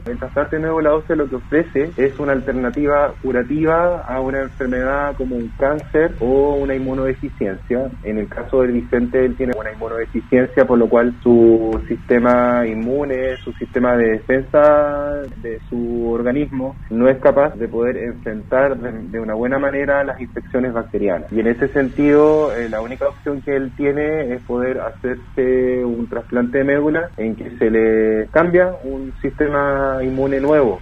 El trasplante de médula ósea lo que ofrece es una alternativa curativa a una enfermedad como un cáncer o una inmunodeficiencia. En el caso del Vicente, él tiene una inmunodeficiencia, por lo cual su sistema inmune, su sistema de defensa de su organismo no es capaz de poder enfrentar de una buena manera las infecciones bacterianas. Y en ese sentido, la única opción que él tiene es poder hacerse un trasplante de médula en que se le cambia un sistema inmune nuevo.